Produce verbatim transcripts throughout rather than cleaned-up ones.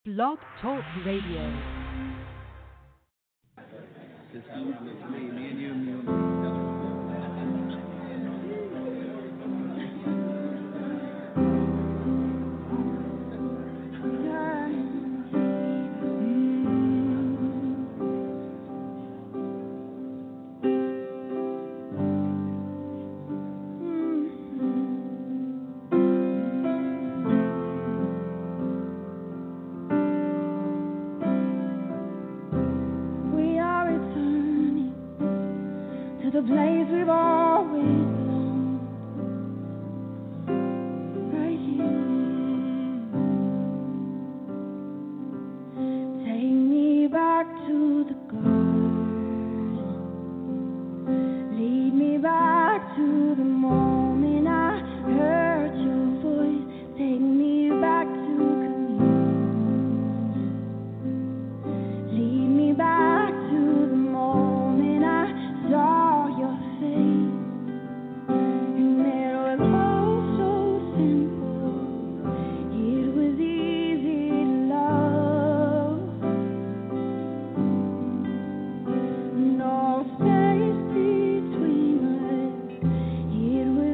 Blog Talk Radio. This one is me, me and you, me and you. The place we've always belonged, right here. Take me back to the garden, lead me back to the moment I heard your voice. Take me back to communion, lead me back to the moment I saw your face, and it was all so simple. It was easy to love. No space between us. It was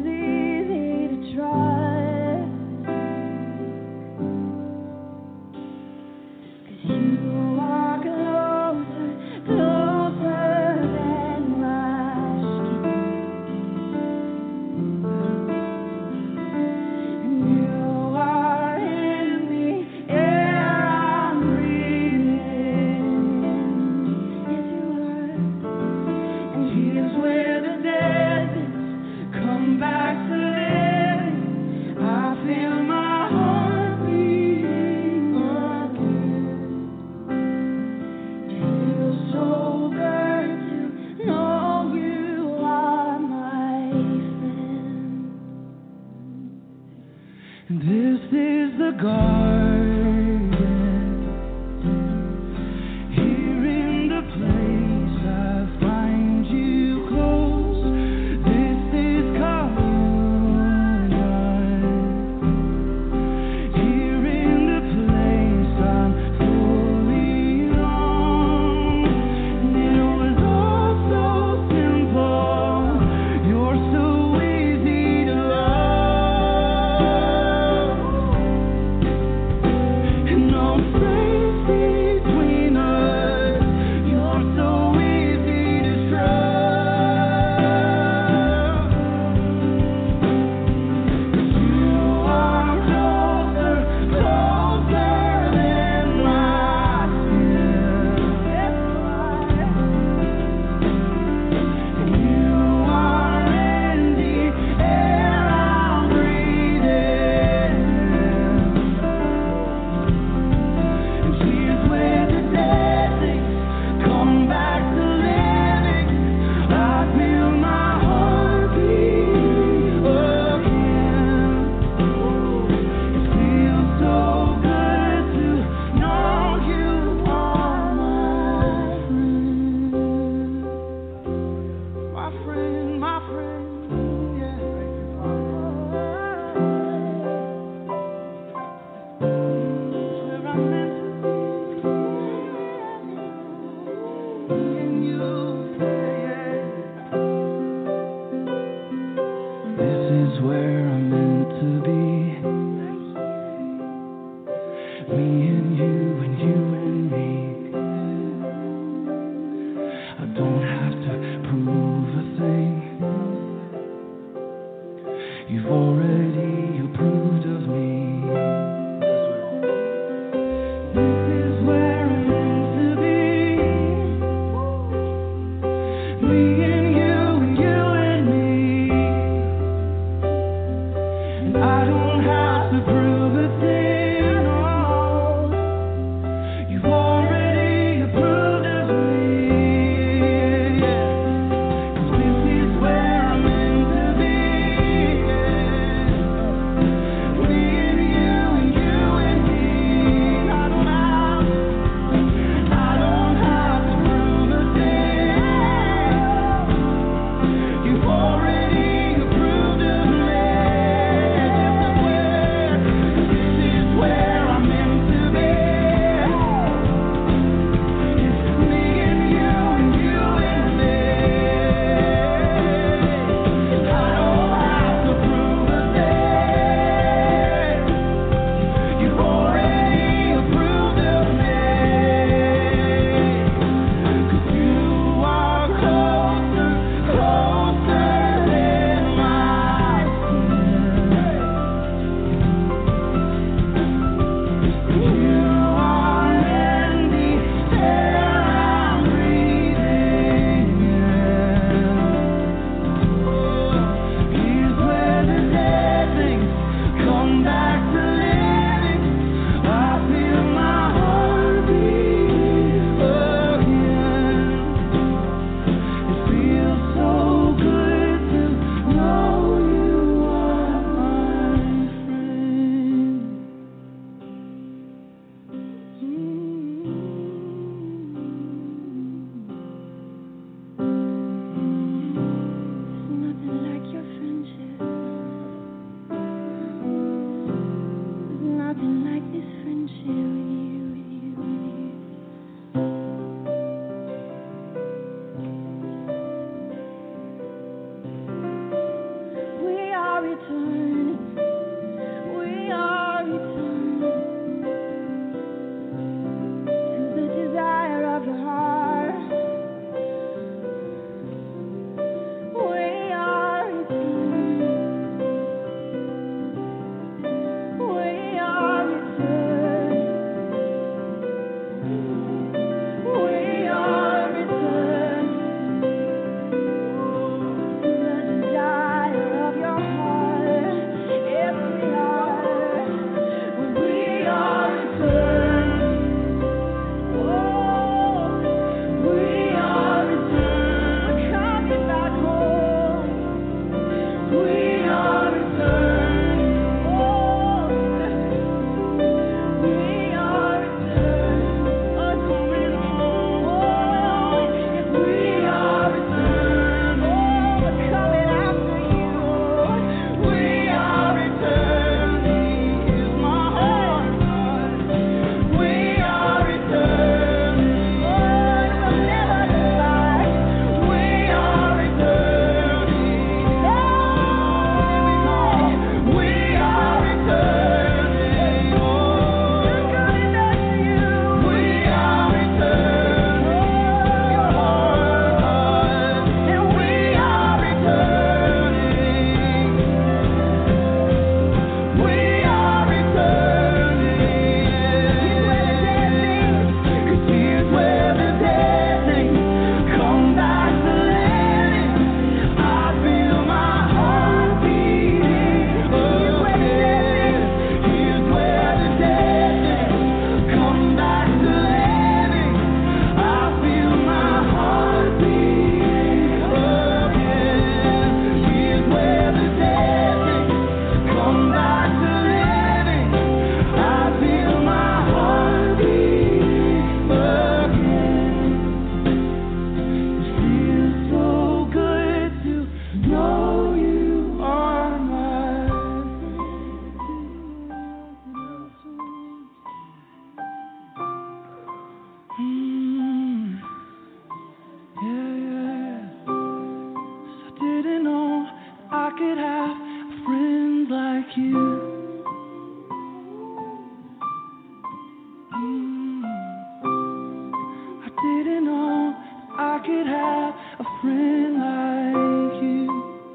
I could have a friend like you.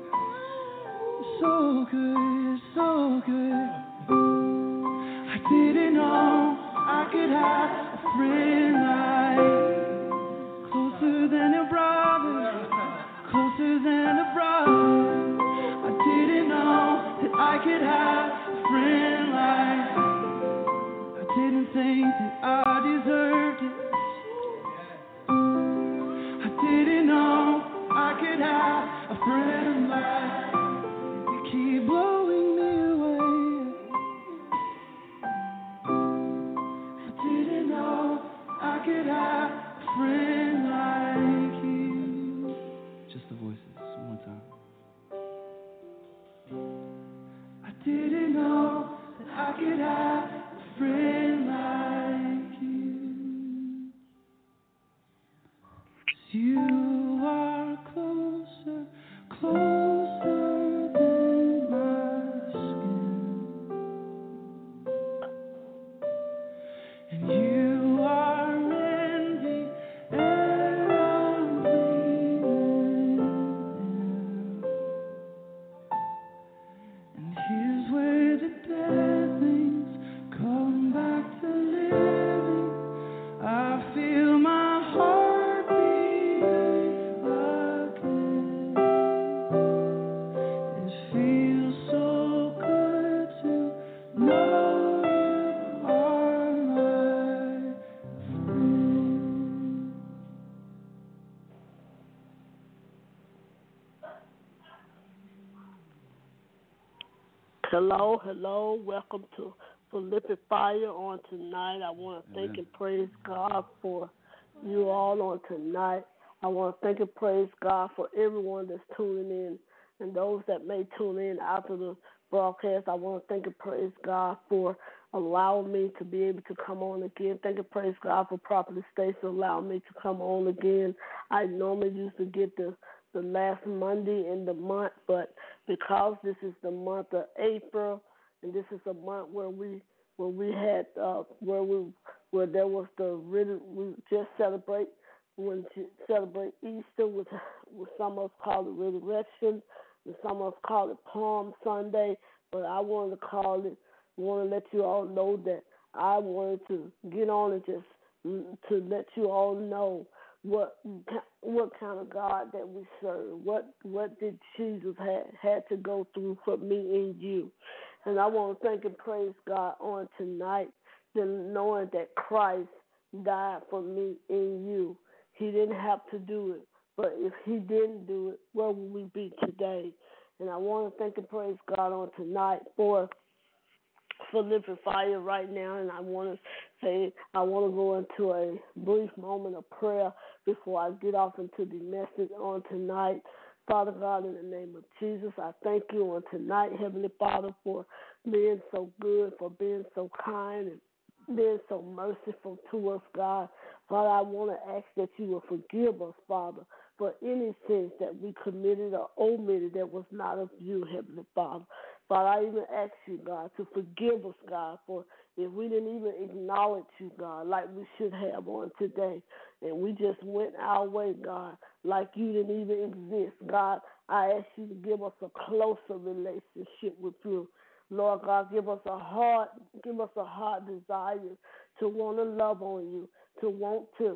So good, so good. I didn't know I could have a friend like, closer than a brother, closer than a brother. I didn't know that I could have a friend like, I didn't think that I deserved it. I didn't know I could have a friend like, you keep blowing me away. I didn't know I could have a friend like you. Just the voices, one more time. I didn't know that I could have a friend like you. 'Cause you are closer, closer than my skin. And you are in the air I'm breathing in. And here's where the dead things come back to living. I feel my heart beating again. It feels so good to know you are my friend. Hello, hello. Welcome to Philippic Fire on tonight. I want to thank and praise God for you all on tonight. I want to thank and praise God for everyone that's tuning in and those that may tune in after the broadcast. I want to thank and praise God for allowing me to be able to come on again. Thank and praise God for Prophet Stacy allowing me to come on again. I normally used to get the the last Monday in the month, but because this is the month of April, and this is a month where we where we had uh, where we where there was the really we just celebrate when to celebrate Easter, which, which some of us call it Resurrection, and some of us call it Palm Sunday, but I wanted to call it. Want to let you all know that I wanted to get on and just to let you all know what what kind of God that we serve. What what did Jesus had had to go through for me and you. And I want to thank and praise God on tonight, then knowing that Christ died for me and you. He didn't have to do it, but if he didn't do it, where would we be today? And I want to thank and praise God on tonight for for living fire right now, and I want to say I want to go into a brief moment of prayer before I get off into the message on tonight. Father God, in the name of Jesus, I thank you on tonight, Heavenly Father, for being so good, for being so kind, and being so merciful to us, God. Father, I want to ask that you will forgive us, Father, for any sins that we committed or omitted that was not of you, Heavenly Father. Father, I even ask you, God, to forgive us, God, for if we didn't even acknowledge you, God, like we should have on today, and we just went our way, God, like you didn't even exist, God, I ask you to give us a closer relationship with you. Lord God, give us a heart, give us a heart desire to want to love on you, to want to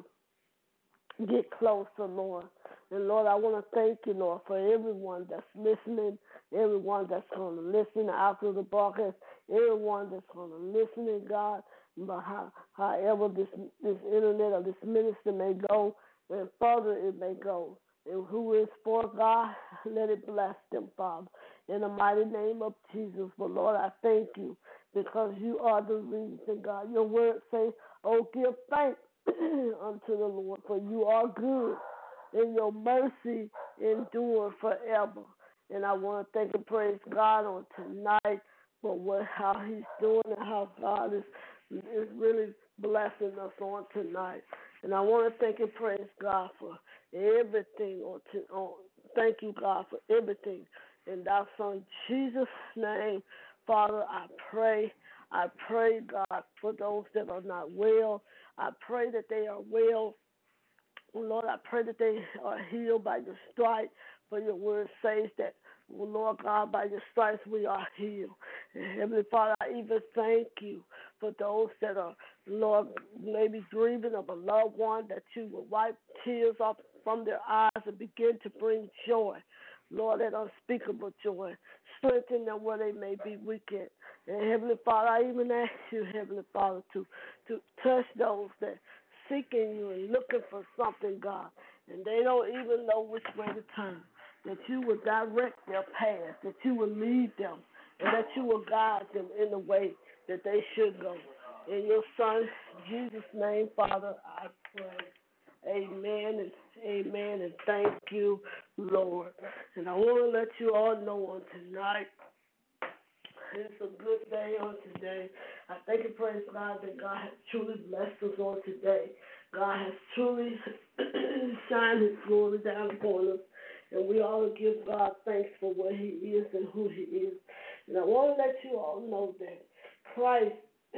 get closer, Lord. And Lord, I want to thank you, Lord, for everyone that's listening, everyone that's going to listen after the broadcast, everyone that's going to listen, in God, but how, however this this internet or this ministry may go, and further it may go. And who is for God, let it bless them, Father, in the mighty name of Jesus. But Lord, I thank you because you are the reason, God. Your word says, oh, give thanks unto the Lord, for you are good, and your mercy endure forever. And I want to thank and praise God on tonight for what how he's doing and how God is, is really blessing us on tonight. And I want to thank and praise God for everything. On, to, on Thank you, God, for everything. In thy Son Jesus' name, Father, I pray. I pray, God, for those that are not well. I pray that they are well Lord, I pray that they are healed by your stripes, for your word says that, Lord God, by your stripes we are healed. And Heavenly Father, I even thank you for those that are, Lord, maybe grieving of a loved one, that you will wipe tears off from their eyes and begin to bring joy. Lord, that unspeakable joy. Strengthen them where they may be weakened. And Heavenly Father, I even ask you, Heavenly Father, to, to touch those that seeking you and looking for something, God, and they don't even know which way to turn, that you will direct their path, that you will lead them, and that you will guide them in the way that they should go. In your Son, Jesus' name, Father, I pray. Amen and amen, and thank you, Lord. And I want to let you all know on tonight, it's a good day on today. I thank and praise God that God has truly blessed us on today. God has truly shined His glory down upon us. And we ought to give God thanks for what He is and who He is. And I want to let you all know that Christ,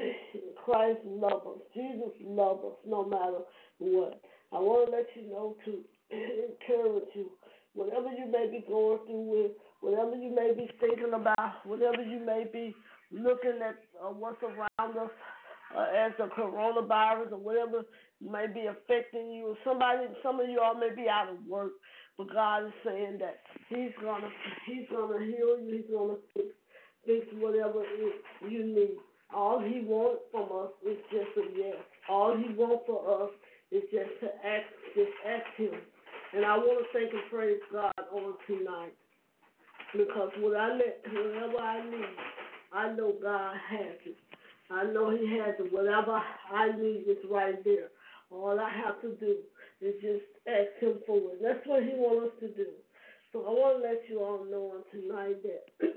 Christ loves us. Jesus loves us no matter what. I want to let you know to encourage you. Whatever you may be going through with, whatever you may be thinking about, whatever you may be looking at uh, what's around us uh, as a coronavirus or whatever may be affecting you. Somebody, some of you all may be out of work, but God is saying that He's gonna, He's gonna heal you. He's gonna fix, fix whatever it, you need. All He wants from us is just a yes. All He wants for us is just to ask, just ask Him. And I want to thank and praise God on tonight, because what I let, whatever I need, I know God has it. I know He has it. Whatever I need is right there. All I have to do is just ask Him for it. That's what He wants us to do. So I want to let you all know on tonight that,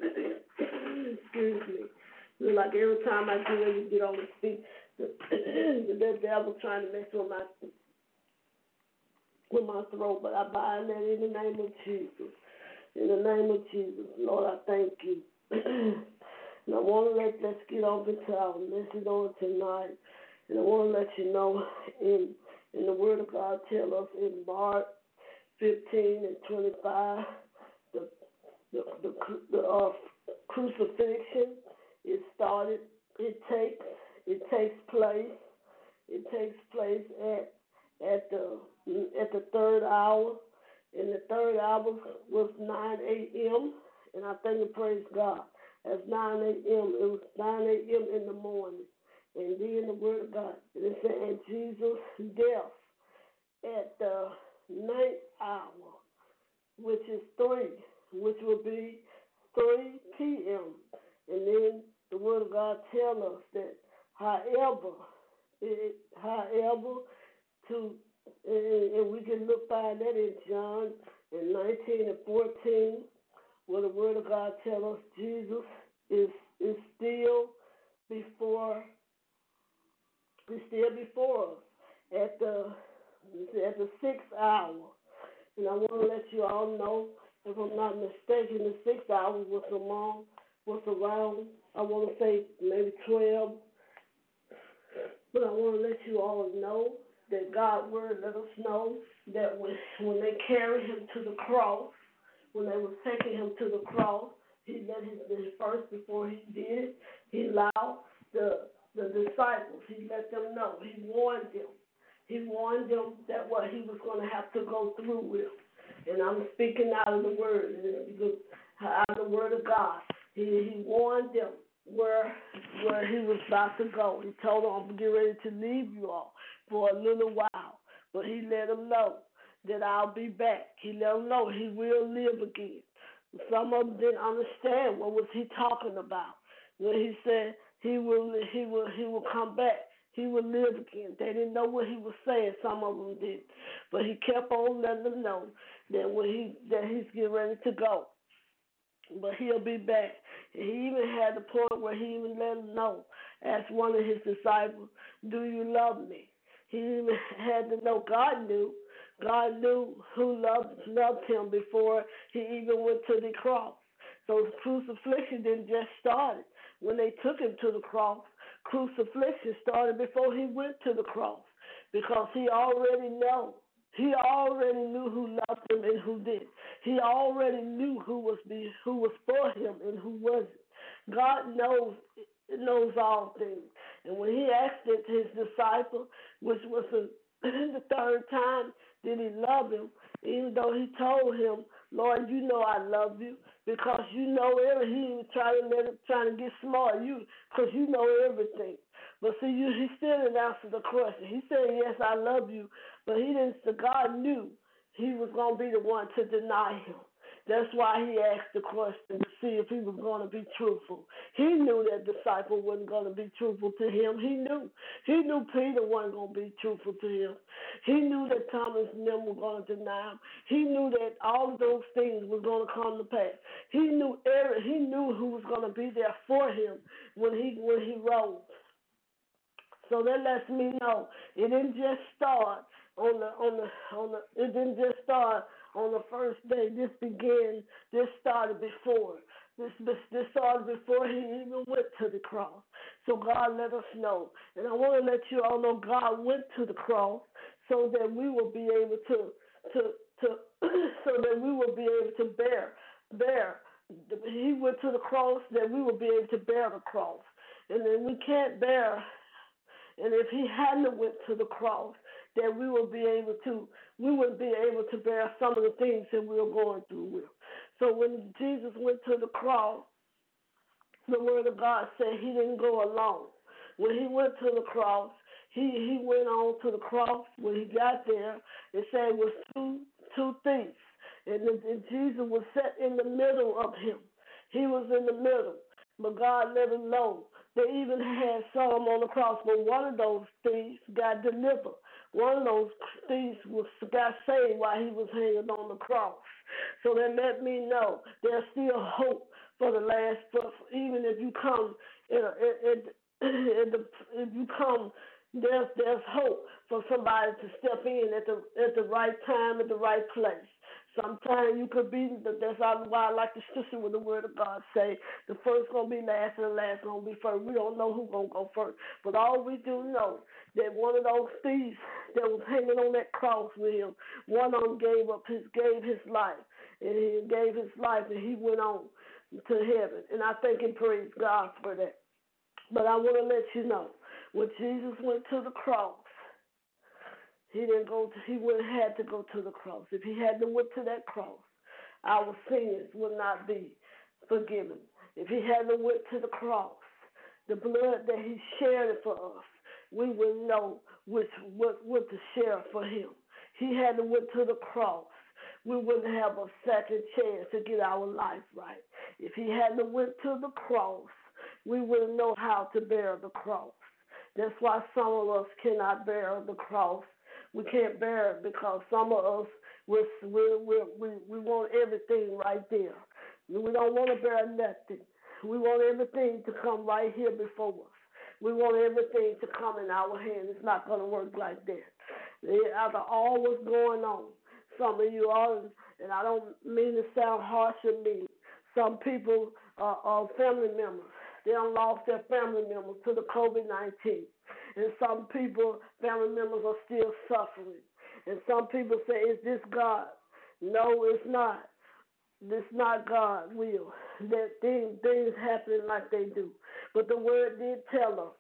excuse me, you know, like every time I get ready to get on the speak, the, the devil trying to mess with my with my throat, but I bind that in the name of Jesus. In the name of Jesus, Lord, I thank you. And I want to let, let's get over to our message on tonight. And I want to let you know, in in the Word of God tell us in Mark fifteen and twenty-five, the the the, the uh, crucifixion is started. It takes it takes place. It takes place at at the at the third hour. And the third hour was nine a.m. And I thank and praise God. At nine a.m. it was nine a.m. in the morning. And then the Word of God, and it said, and Jesus' death at the ninth hour, which is three, which will be three p.m. And then the Word of God tells us that, however, it, however, to and, and we can look by that in John in nineteen and fourteen, where the Word of God tells us Jesus is is still before is still before us at the at the sixth hour. And I want to let you all know, if I'm not mistaken, the sixth hour was along was around, I want to say maybe twelve. But I want to let you all know that God's word let us know that when when they carried him to the cross, when they were taking him to the cross, he let his, his first before he did it, he allowed the the disciples, he let them know, he warned them. He warned them that what he was going to have to go through with. And I'm speaking out of the word, out of the word of God. He, he warned them where where he was about to go. He told them, I'm getting ready to leave you all for a little while. But he let them know that I'll be back. He let them know he will live again. Some of them didn't understand what was he talking about. When he said he will he will he will come back. He will live again. They didn't know what he was saying. Some of them did. But he kept on letting them know that when he that he's getting ready to go. But he'll be back. And he even had the point where he even let them know, asked one of his disciples, do you love me? He even had to know God knew. God knew who loved loved him before he even went to the cross. So the crucifixion didn't just start when they took him to the cross. Crucifixion started before he went to the cross, because he already know He already knew who loved him and who didn't. He already knew who was be, who was for him and who wasn't. God knows knows all things. And when he asked it to his disciple, which was the, the third time, did he love him, even though he told him, Lord, you know I love you, because you know everything. He was trying to let him, trying to get smart, you, because you know everything. But see, you, he still didn't answer the question. He said, yes, I love you, but he didn't. So God knew he was going to be the one to deny him. That's why he asked the question to see if he was going to be truthful. He knew that disciple wasn't going to be truthful to him. He knew. He knew Peter wasn't going to be truthful to him. He knew that Thomas and them were going to deny him. He knew that all of those things were going to come to pass. He knew every, He knew who was going to be there for him when he when he rose. So that lets me know it didn't just start on the on the on the it didn't just start on the first day. This began. This started before. This this started before he even went to the cross. So God let us know, and I want to let you all know God went to the cross so that we will be able to to to so that we will be able to bear bear. He went to the cross that we will be able to bear the cross, and then we can't bear. And if he hadn't went to the cross, that we will be able to, we would be able to bear some of the things that we are going through with. So when Jesus went to the cross, the Word of God said he didn't go alone. When he went to the cross, he, he went on to the cross. When he got there, it said it was two two thieves, and, and Jesus was set in the middle of him. He was in the middle, but God let him know. They even had some on the cross, but one of those thieves got delivered. One of those thieves was, got saved while he was hanging on the cross. So that let me know there's still hope for the last. For, even if you come, in a, in, in the, if you come, there's there's hope for somebody to step in at the at the right time at the right place. Sometimes you could be, that's why I like the scripture with the Word of God say, the first going to be last and the last going to be first. We don't know who's going to go first. But all we do know that one of those thieves that was hanging on that cross with him, one of them gave up his, gave his life. And he gave his life and he went on to heaven. And I thank and praise God for that. But I want to let you know, when Jesus went to the cross, He didn't go. To, he would have had to go to the cross. If he hadn't went to that cross, our sins would not be forgiven. If he hadn't went to the cross, the blood that he shared for us, we would know which what what to share for him. He hadn't went to the cross, we wouldn't have a second chance to get our life right. If he hadn't went to the cross, we wouldn't know how to bear the cross. That's why some of us cannot bear the cross. We can't bear it because some of us, we're, we're, we're, we we want everything right there. We don't want to bear nothing. We want everything to come right here before us. We want everything to come in our hand. It's not going to work like that. After all what's going on, some of you are, and I don't mean to sound harsh or mean, some people are, are family members. They done lost their family members to the COVID nineteen. And some people, family members, are still suffering. And some people say, is this God? No, it's not. It's not God's will. That things, things happen like they do. But the Word did tell us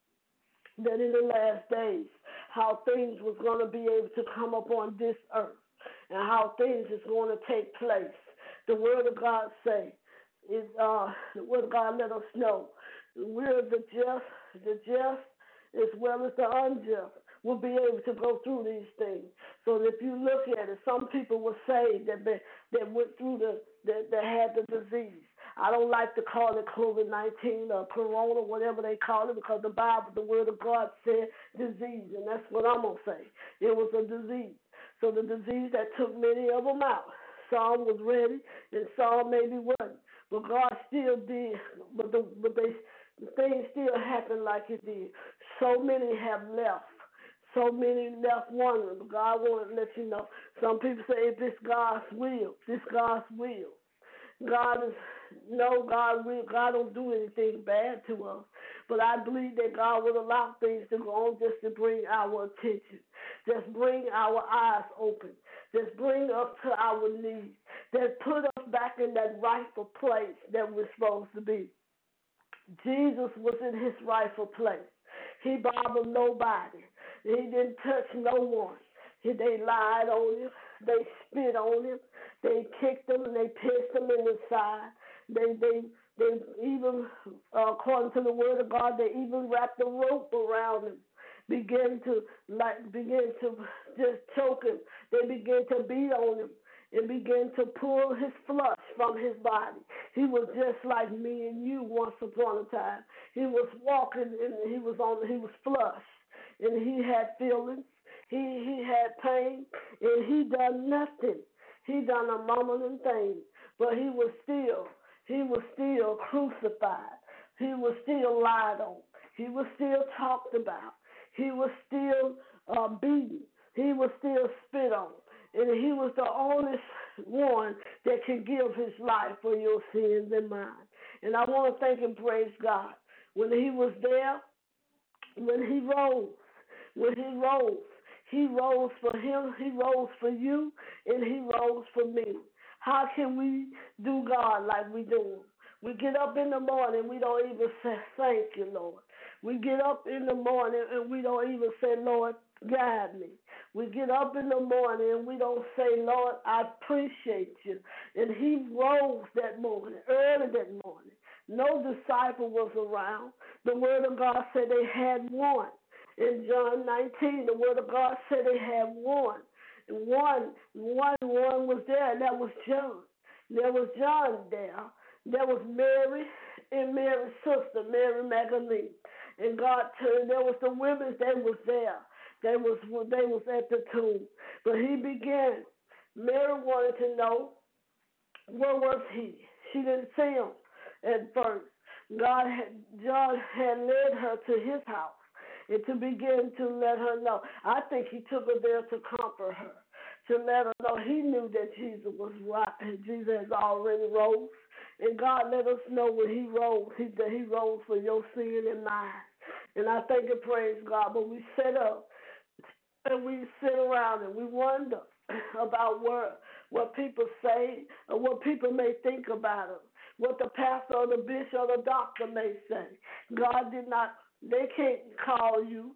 that in the last days, how things was going to be able to come upon this earth and how things is going to take place. The Word of God say, is, uh, the Word of God let us know, we're the just, the just, as well as the unjust, will be able to go through these things. So if you look at it, some people were saved that they, that went through the that, that had the disease. I don't like to call it COVID nineteen or corona, whatever they call it, because the Bible, the Word of God said disease, and that's what I'm gonna say. It was a disease. So the disease that took many of them out. Some was ready, and some maybe wasn't. But God still did. But the but they. Things still happen like it did. So many have left. So many left wondering. But God wanted to let you know. Some people say, if it's God's will, it's God's will. God is, no, God will. God don't do anything bad to us. But I believe that God will allow things to go on just to bring our attention. Just bring our eyes open. Just bring us to our knees. Just put us back in that rightful place that we're supposed to be. Jesus was in his rightful place. He bothered nobody. He didn't touch no one. He, they lied on him. They spit on him. They kicked him and they pissed him in the side. They, they, they even, uh, according to the word of God, they even wrapped a rope around him. Began to like begin to just choke him. They began to beat on him and began to pull his flesh from his body. He was just like me and you once upon a time. He was walking and he was on. He was flush and he had feelings. He he had pain and he done nothing. He done a mumbling thing, but he was still he was still crucified. He was still lied on. He was still talked about. He was still uh, beaten. He was still spit on. And he was the only one that can give his life for your sins and mine. And I want to thank and praise God. When he was there, when he rose, when he rose, he rose for him, he rose for you, and he rose for me. How can we do God like we do him? We get up in the morning, we don't even say, thank you, Lord. We get up in the morning and we don't even say, Lord, guide me. We get up in the morning and we don't say, Lord, I appreciate you. And he rose that morning, early that morning. No disciple was around. The word of God said they had one. In John nineteen, the word of God said they had one. And one, one, one was there, and that was John. There was John there. There was Mary and Mary's sister, Mary Magdalene. And God turned, there was the women that was there. They was, they was at the tomb. But he began. Mary wanted to know, where was he? She didn't see him at first. God had, John had led her to his house and to begin to let her know. I think he took her there to comfort her, to let her know he knew that Jesus was right and Jesus had already rose. And God let us know when he rose, he, that he rose for your sin and mine. And I thank and praise God. But we sit up and we sit around and we wonder about what, what people say or what people may think about us, what the pastor or the bishop or the doctor may say. God did not, they can't call you.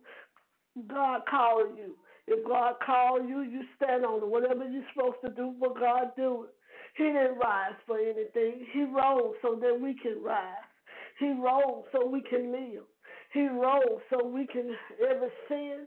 God called you. If God called you, you stand on it. Whatever you're supposed to do for God, do it. He didn't rise for anything. He rose so that we can rise. He rose so we can live. He rose so we can, every sin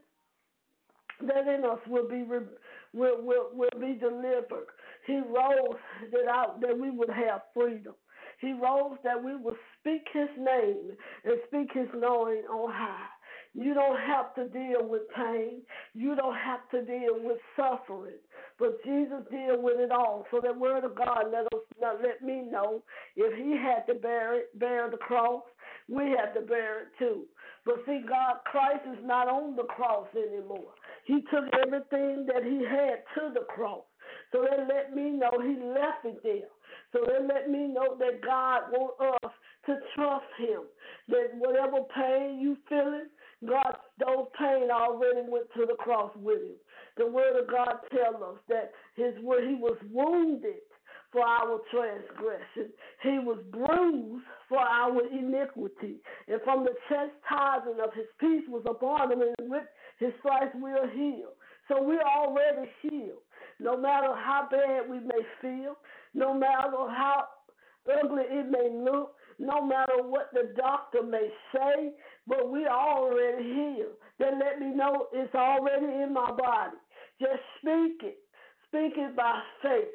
that in us will be will, will, will be delivered. He rose that, out, that we would have freedom. He rose that we would speak his name and speak his knowing on high. You don't have to deal with pain. You don't have to deal with suffering. But Jesus deal with it all. So the word of God let us let me know if he had to bear it, bear the cross, we have to bear it too. But see, God, Christ is not on the cross anymore. He took everything that he had to the cross. So they let me know he left it there. So they let me know that God wants us to trust him. That whatever pain you feeling, God, those pain already went to the cross with him. The word of God tells us that his word, he was wounded for our transgression. He was bruised for our iniquity. And from the chastisement of his peace was upon him, and with his stripes we are healed. So we're already healed. No matter how bad we may feel, no matter how ugly it may look, no matter what the doctor may say, but we already healed. Then let me know it's already in my body. Just speak it. Speak it by faith.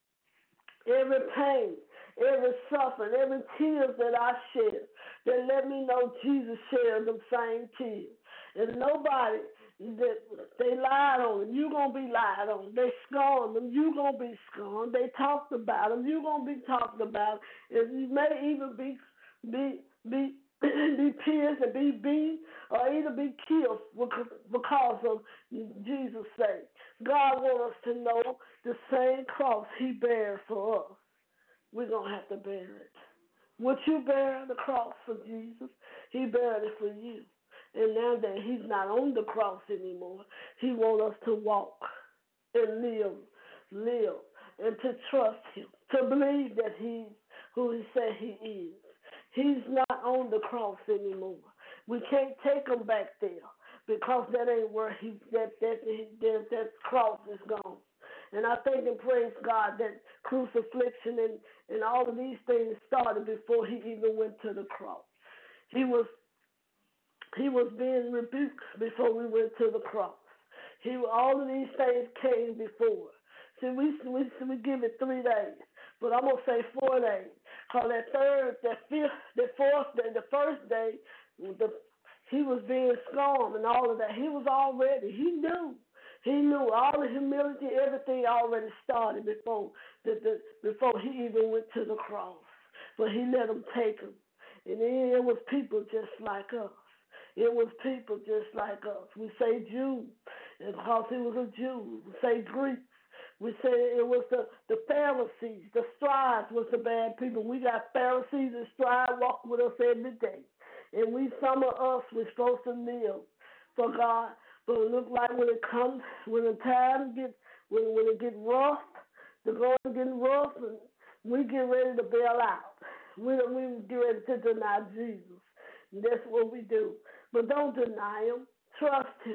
Every pain, every suffering, every tears that I shed, then let me know Jesus shared them same tears. And nobody that they lied on him, you gonna be lied on. They scorned him, you gonna be scorned. They talked about him, you gonna be talked about. And you may even be be be be pierced and be beat or either be killed because of Jesus' sake. God wants us to know the same cross he bare for us. We're gonna have to bear it. Would you bear the cross for Jesus? He bared it for you. And now that he's not on the cross anymore, he wants us to walk and live, live, and to trust him, to believe that he's who he said he is. He's not on the cross anymore. We can't take him back there because that ain't where he that that that, that cross is gone. And I thank and praise God that crucifixion and, and all of these things started before he even went to the cross. He was he was being rebuked before we went to the cross. He all of these things came before. See, we we we give it three days, but I'm gonna say four days. Cause that third, that fifth, that fourth day, the first day, the he was being scorned and all of that. He was already. He knew. He knew all the humility, everything already started before the, the before he even went to the cross. But he let them take him, and then it was people just like us. It was people just like us. We say Jew, and because he was a Jew. We say Greek. We say it was the, the Pharisees. The scribes was the bad people. We got Pharisees and scribes walking with us every day. And we, some of us, we're supposed to live for God. But it look like when it comes, when the time gets, when, when it get rough, the going getting rough, and we get ready to bail out. We, we get ready to deny Jesus. And that's what we do. But don't deny him. Trust him.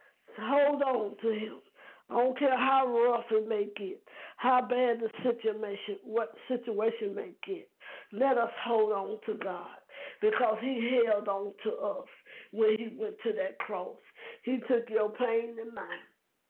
Hold on to him. I don't care how rough it may get, how bad the situation, what situation may get. Let us hold on to God because he held on to us when he went to that cross. He took your pain and mine.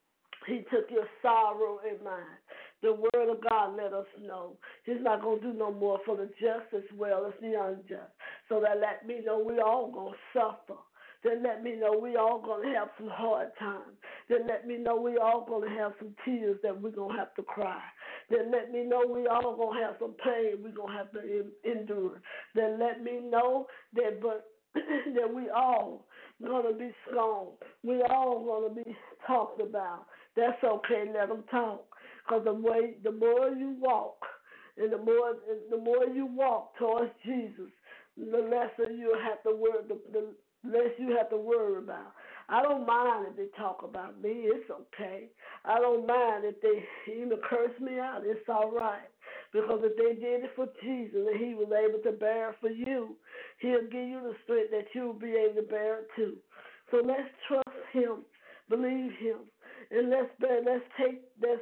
He took your sorrow and mine. The word of God let us know he's not going to do no more for the just as well as the unjust. So that let me know we all going to suffer. Then let me know we all going to have some hard times. Then let me know we all going to have some tears that we're going to have to cry. Then let me know we all going to have some pain we're going to have to endure. Then let me know that but that we all going to be scorned. We all going to be talked about. That's okay. Let them talk. Because the way, the more you walk, and the more the more you walk towards Jesus, the lesser you have to worry. The, the less you have to worry about. I don't mind if they talk about me. It's okay. I don't mind if they even curse me out. It's all right. Because if they did it for Jesus and he was able to bear it for you, he'll give you the strength that you'll be able to bear it too. So let's trust him, believe him, and let's bear, let's take this.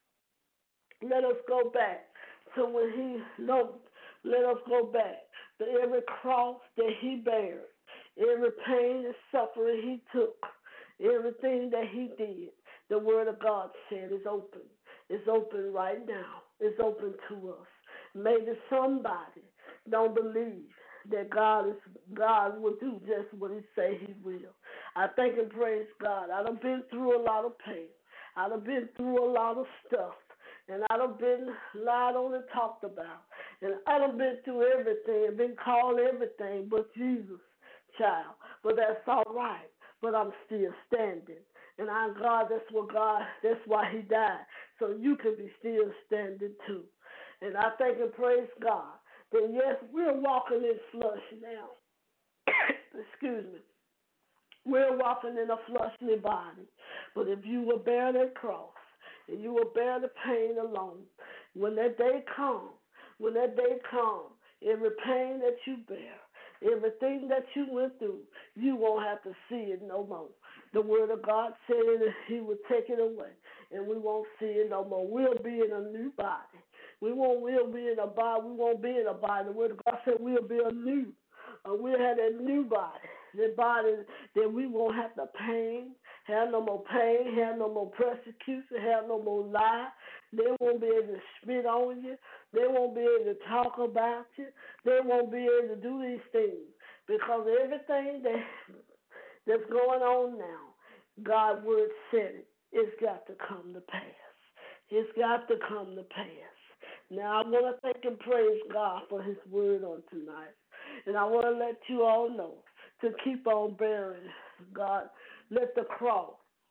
Let us go back to when he no, let us go back to every cross that he bared. Every pain and suffering he took, everything that he did, the word of God said is open. It's open right now. It's open to us. Maybe somebody don't believe that God is God will do just what he say he will. I thank and praise God. I done been through a lot of pain. I done been through a lot of stuff. And I done been lied on and talked about. And I done been through everything, been called everything but Jesus. Child, but that's all right. But I'm still standing, and I'm God. That's what God. That's why He died, so you can be still standing too. And I thank and praise God that yes, we're walking in flesh now. Excuse me. We're walking in a fleshly body, but if you will bear that cross and you will bear the pain alone, when that day comes, when that day comes, every pain that you bear. Everything that you went through, you won't have to see it no more. The word of God said that he would take it away, and we won't see it no more. We'll be in a new body. We won't we'll be in a body. We won't be in a body. The word of God said we'll be a new. Uh, we'll have that new body. That body that we won't have the pain, have no more pain, have no more persecution, have no more lie. They won't be able to spit on you. They won't be able to talk about you. They won't be able to do these things because everything that that's going on now, God's word said it. It's got to come to pass. It's got to come to pass. Now I want to thank and praise God for His word on tonight, and I want to let you all know to keep on bearing. God, let the cross,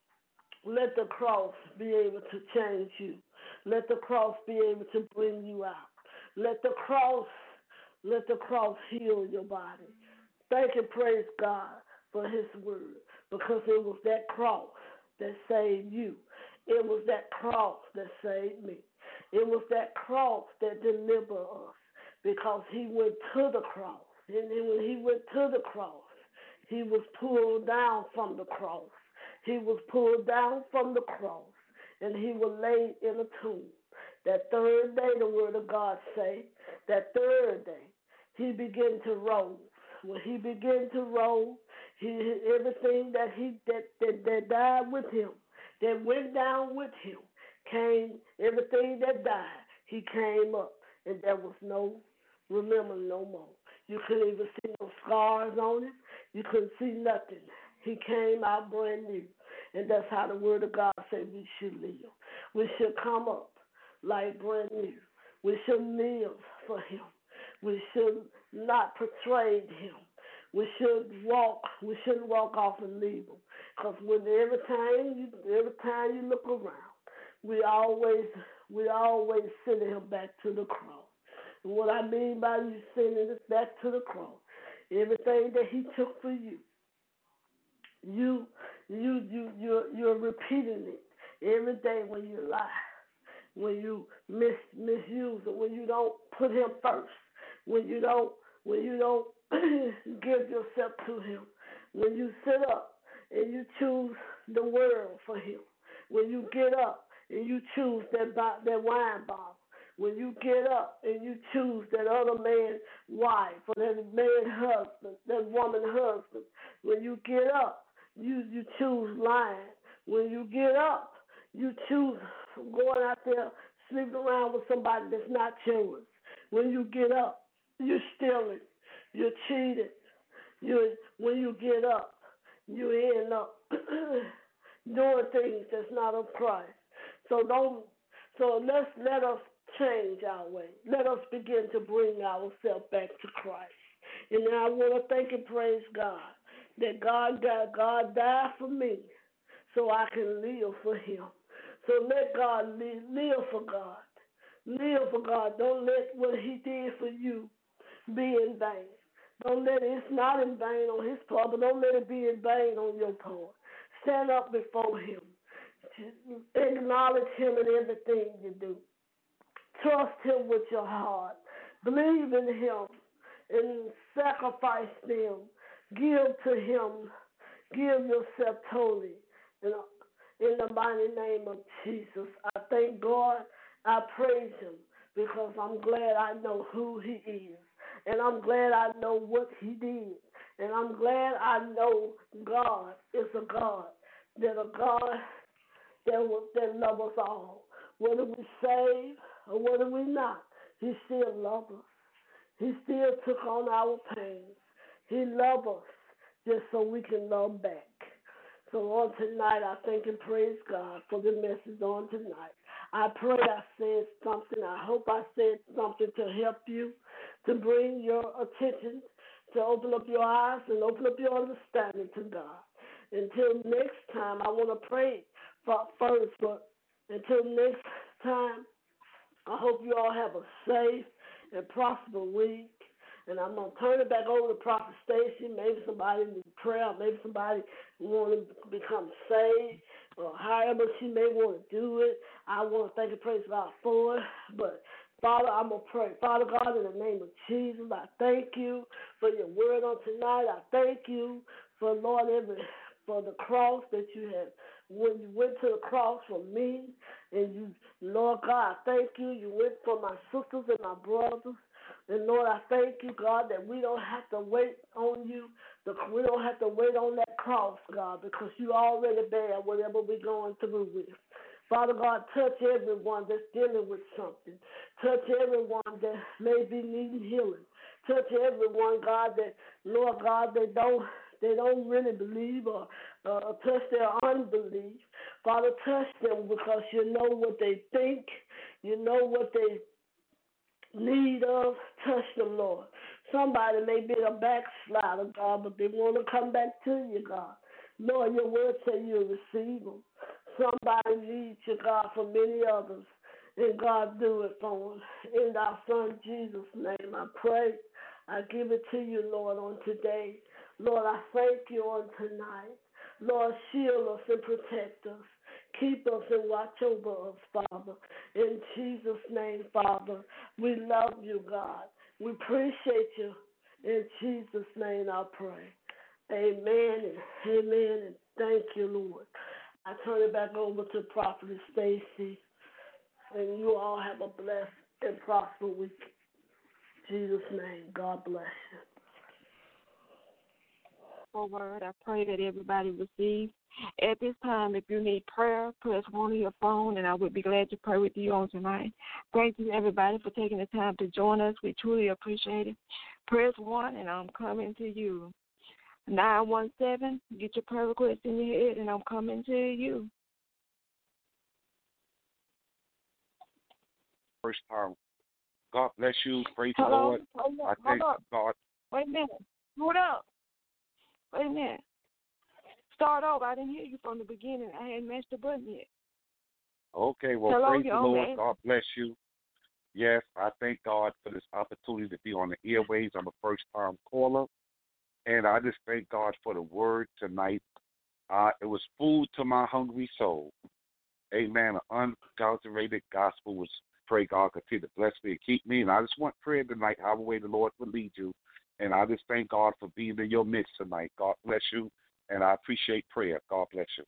let the cross be able to change you. Let the cross be able to bring you out. Let the cross, let the cross heal your body. Thank and praise God for his word, because it was that cross that saved you. It was that cross that saved me. It was that cross that delivered us, because he went to the cross. And then when he went to the cross, he was pulled down from the cross. He was pulled down from the cross, and he was laid in a tomb. That third day, the word of God say, that third day, he began to roll. When he began to roll, he everything that he that, that that died with him, that went down with him, came. Everything that died, he came up, and there was no remember no more. You couldn't even see no scars on him. You couldn't see nothing. He came out brand new, and that's how the word of God said we should live. We should come up like brand new. We should live for him. We should not portray him. We should walk. We shouldn't walk off and leave him. Because when every time you every time you look around, we always we always send him back to the cross. And what I mean by you sending it back to the cross, everything that he took for you, you you you you're, you're repeating it every day when you lie, when you mis misuse it, when you don't put him first, when you don't when you don't give yourself to him, when you sit up and you choose the world for him, when you get up and you choose that that wine bottle, when you get up and you choose that other man's wife or that man's husband, that woman's husband, when you get up, you, you choose lying. When you get up, you choose going out there sleeping around with somebody that's not yours. When you get up, you're stealing, you're cheating. You when you get up, you end up doing things that's not of Christ. So don't. So let's let us change our way. Let us begin to bring ourselves back to Christ. And I want to thank and praise God that God God, God died for me so I can live for him. So let God live, live for God. Live for God. Don't let what he did for you be in vain. Don't let it, it's not in vain on his part, but don't let it be in vain on your part. Stand up before him. Acknowledge him in everything you do. Trust him with your heart. Believe in him and sacrifice them. Give to him. Give yourself totally. In, in the mighty name of Jesus, I thank God. I praise him because I'm glad I know who he is. And I'm glad I know what he did. And I'm glad I know God is a God, that a God that, that loves us all. Whether we save or whether we not, he still loves us. He still took on our pains. He loves us just so we can love back. So on tonight, I thank and praise God for the message on tonight. I pray I said something. I hope I said something to help you, to bring your attention, to open up your eyes and open up your understanding to God. Until next time, I want to pray for first, but until next time, I hope you all have a safe and prosperous week. And I'm going to turn it back over to Prophet Stacy. Maybe somebody needs prayer. Maybe somebody want to become saved, or however she may want to do it. I want to thank and praise God for it. But, Father, I'm going to pray. Father God, in the name of Jesus, I thank you for your word on tonight. I thank you for, Lord, every for the cross that you have. When you went to the cross for me, and you, Lord God, I thank you. You went for my sisters and my brothers. And Lord, I thank you, God, that we don't have to wait on you. We don't have to wait on that cross, God, because you already bear whatever we're going through with. Father God, touch everyone that's dealing with something. Touch everyone that may be needing healing. Touch everyone, God, that, Lord God, they don't they don't really believe or uh, touch their unbelief. Father, touch them because you know what they think. You know what they need of. Touch them, Lord. Somebody may be a backslider, God, but they want to come back to you, God. Lord, your word says you'll receive them. Somebody needs you, God, for many others. And God, do it for them. In our Son Jesus' name, I pray. I give it to you, Lord, on today. Lord, I thank you on tonight. Lord, shield us and protect us. Keep us and watch over us, Father. In Jesus' name, Father, we love you, God. We appreciate you. In Jesus' name I pray. Amen and amen and thank you, Lord. I turn it back over to Prophetess Stacy. And you all have a blessed and prosperous week. In Jesus' name, God bless you. For word, I pray that everybody receives. At this time, if you need prayer, press one on your phone, and I would be glad to pray with you on tonight. Thank you, everybody, for taking the time to join us. We truly appreciate it. Press one, and I'm coming to you. nine one seven, get your prayer request in your head, and I'm coming to you. First time. God bless you. Praise Hello? the Lord. Hold I up. thank Hold up. God. Wait a minute. Hold up. Wait a minute. Start over. I didn't hear you from the beginning. I hadn't mashed the button yet. Okay, well, Hello, praise the young Lord. man. God bless you. Yes, I thank God for this opportunity to be on the airwaves. I'm a first-time caller, and I just thank God for the word tonight. Uh, it was food to my hungry soul. Amen. An unadulterated gospel was, pray God continue to bless me and keep me. And I just want prayer tonight, however way the Lord will lead you. And I just thank God for being in your midst tonight. God bless you, and I appreciate prayer. God bless you.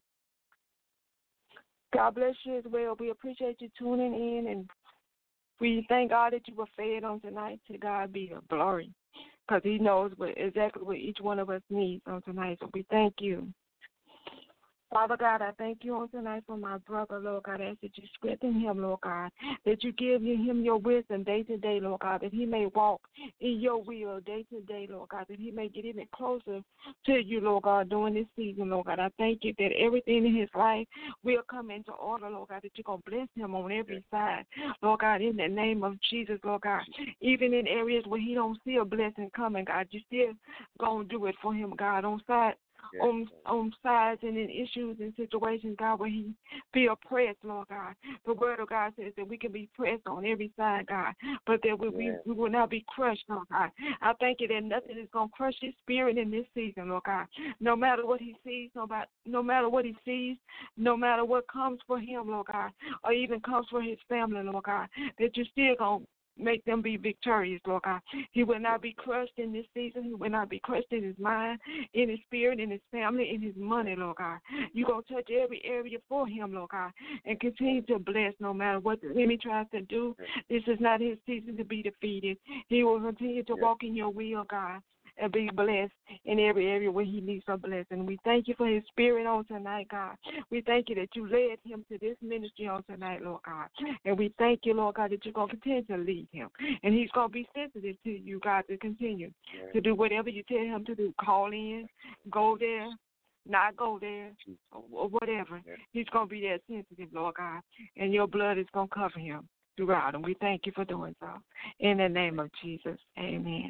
God bless you as well. We appreciate you tuning in, and we thank God that you were fed on tonight. To God be the glory, because he knows what, exactly what each one of us needs on tonight. So we thank you. Father God, I thank you on tonight for my brother, Lord God. I ask that you strengthen him, Lord God, that you give him your wisdom day to day, Lord God, that he may walk in your will day to day, Lord God, that he may get even closer to you, Lord God, during this season, Lord God. I thank you that everything in his life will come into order, Lord God, that you're going to bless him on every side, Lord God, in the name of Jesus, Lord God. Even in areas where he don't see a blessing coming, God, you still going to do it for him, God, on side. Yes. On on sides and in issues and situations, God, where he feel pressed, Lord God. The word of God says that we can be pressed on every side, God, but that we, Yes. we, we will not be crushed, Lord God. I thank you that nothing is going to crush his spirit in this season, Lord God. No matter what he sees, no, about, no matter what he sees, no matter what comes for him, Lord God, or even comes for his family, Lord God, that you're still going to make them be victorious, Lord God. He will not be crushed in this season. He will not be crushed in his mind, in his spirit, in his family, in his money, Lord God. You're going to touch every area for him, Lord God, and continue to bless no matter what the enemy tries to do. This is not his season to be defeated. He will continue to walk in your will, God, and be blessed in every area where he needs a blessing. We thank you for his spirit on tonight, God. We thank you that you led him to this ministry on tonight, Lord God. And we thank you, Lord God, that you're going to continue to lead him. And he's going to be sensitive to you, God, to continue yes. to do whatever you tell him to do. Call in, go there, not go there, or whatever. Yes. He's going to be that sensitive, Lord God. And your blood is going to cover him throughout. And we thank you for doing so. In the name of Jesus, amen.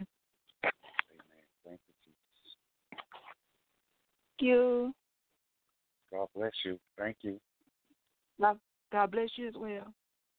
Thank you, Jesus. Thank you. God bless you. Thank you. God, God bless you as well.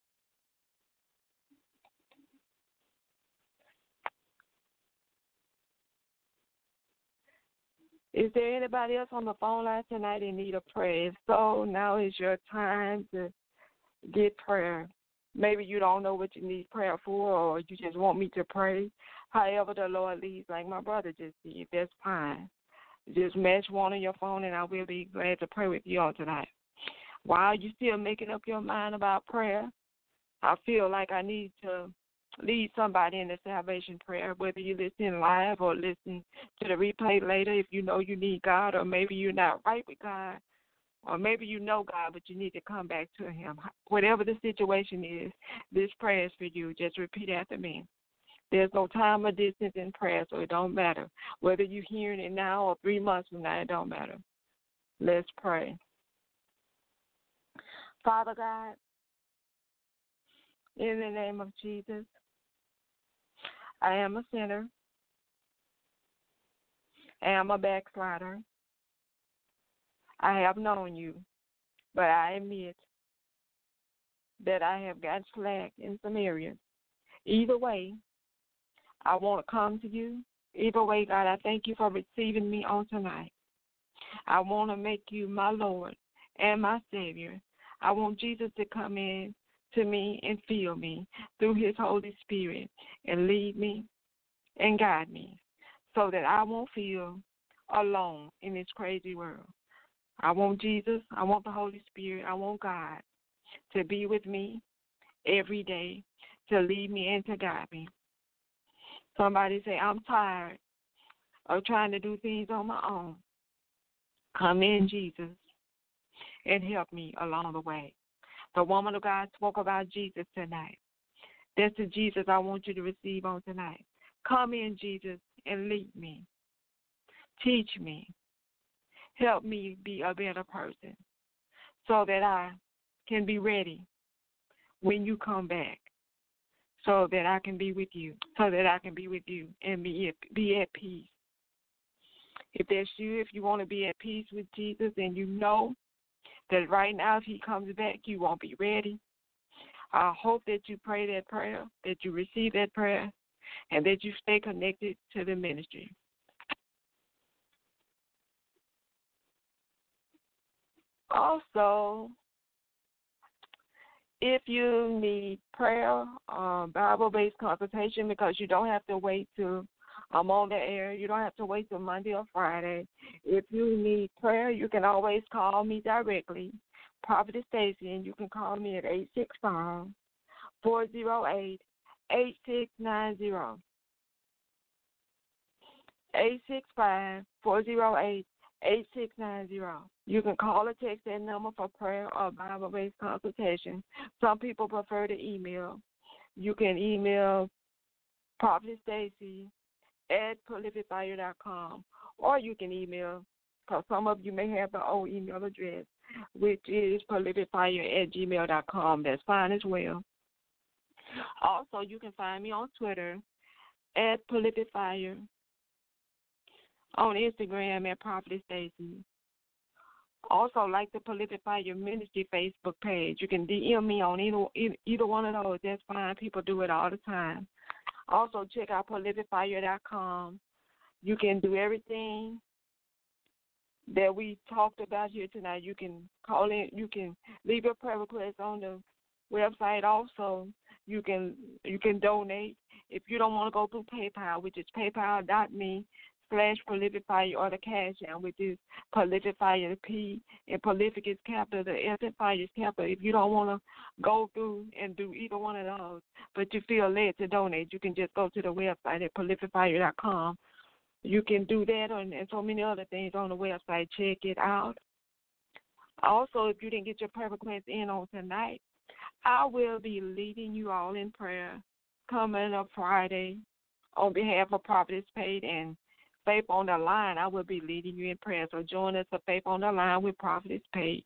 Is there anybody else on the phone line tonight in need of prayer? If so, now is your time to get prayer. Maybe you don't know what you need prayer for, or you just want me to pray. However the Lord leads, like my brother just did, that's fine. Just match one on your phone, and I will be glad to pray with you on tonight. While you're still making up your mind about prayer, I feel like I need to lead somebody in the salvation prayer, whether you listen live or listen to the replay later if you know you need God, or maybe you're not right with God, or maybe you know God, but you need to come back to him. Whatever the situation is, this prayer is for you. Just repeat after me. There's no time or distance in prayer, so it don't matter. Whether you're hearing it now or three months from now, it don't matter. Let's pray. Father God, in the name of Jesus, I am a sinner. I am a backslider. I have known you, but I admit that I have got slack in some areas. Either way, I want to come to you Either way, God, I thank you for receiving me on tonight. I want to make you my Lord and my Savior. I want Jesus to come in to me and fill me through his Holy Spirit and lead me and guide me so that I won't feel alone in this crazy world. I want Jesus. I want the Holy Spirit. I want God to be with me every day, to lead me and to guide me. Somebody say, I'm tired of trying to do things on my own. Come in, Jesus, and help me along the way. The woman of God spoke about Jesus tonight. That's the Jesus I want you to receive on tonight. Come in, Jesus, and lead me. Teach me. Help me be a better person so that I can be ready when you come back, so that I can be with you, so that I can be with you and be at, be at peace. If that's you, if you want to be at peace with Jesus and you know that right now if he comes back you won't be ready, I hope that you pray that prayer, that you receive that prayer, and that you stay connected to the ministry. Also, if you need prayer, uh, Bible-based consultation, because you don't have to wait till I'm on the air, you don't have to wait till Monday or Friday. If you need prayer, you can always call me directly, Prophetess Stacy, and you can call me at eight six five, four oh eight, eight six nine zero. eight six five, four oh eight, eight six nine zero. You can call or text that number for prayer or Bible-based consultation. Some people prefer to email. You can email Prophetess Stacy at prolific fire dot com, or you can email, because some of you may have the old email address, which is prolific fire at gmail dot com. That's fine as well. Also, you can find me on Twitter at prolific fire, on Instagram at Prophetess Stacy. Also, like the Prolific Fire Ministry Facebook page. You can D M me on either, either either one of those. That's fine. People do it all the time. Also, check out prolific fire dot com. You can do everything that we talked about here tonight. You can call in. You can leave your prayer request on the website. Also, you can you can donate. If you don't want to go through PayPal, which is paypal dot me slash prolific fire, or the Cash App, which is prolific fire, the P, and prolific is capital, the F and fire is capital. If you don't want to go through and do either one of those, but you feel led to donate, you can just go to the website at prolific fire dot com. You can do that and, and so many other things on the website. Check it out. Also, if you didn't get your prayer request in on tonight, I will be leading you all in prayer coming up Friday on behalf of Prophetess Pate and Faith on the Line. I will be leading you in prayer. So join us for Faith on the Line with Prophetess Pate.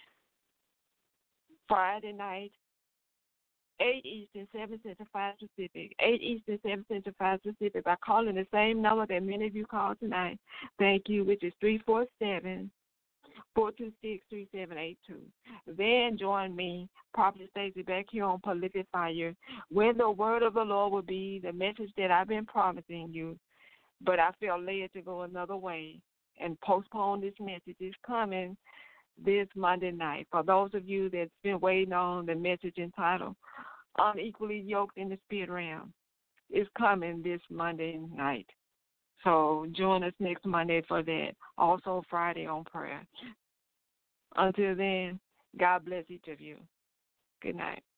Friday night, eight Eastern, seven Central, five Pacific. eight Eastern, seven Central, five Pacific. By calling the same number that many of you called tonight. Thank you, which is three four seven, four two six, three seven eight two. Then join me, Prophet Stacy, back here on Prolific Fire, where the word of the Lord will be the message that I've been promising you. But I felt led to go another way and postpone this message. It's coming this Monday night. For those of you that's been waiting on the message entitled Unequally Yoked in the Spirit Realm, it's coming this Monday night. So join us next Monday for that. Also Friday on prayer. Until then, God bless each of you. Good night.